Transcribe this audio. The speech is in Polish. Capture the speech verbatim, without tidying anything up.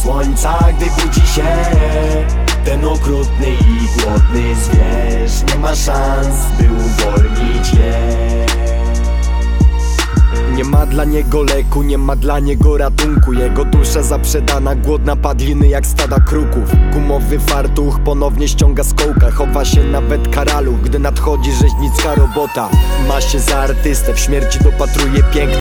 słońca, gdy budzi się ten okrutny i głodny zwierz. Nie ma szans, by uwolnić je. Nie ma dla niego leku, nie ma dla niego ratunku. Jego dusza zaprzedana, głodna padliny jak stada kruków. Gumowy fartuch ponownie ściąga z kołka. Chowa się nawet karaluch, gdy nadchodzi rzeźnicka robota. Ma się za artystę, w śmierci dopatruje piękna.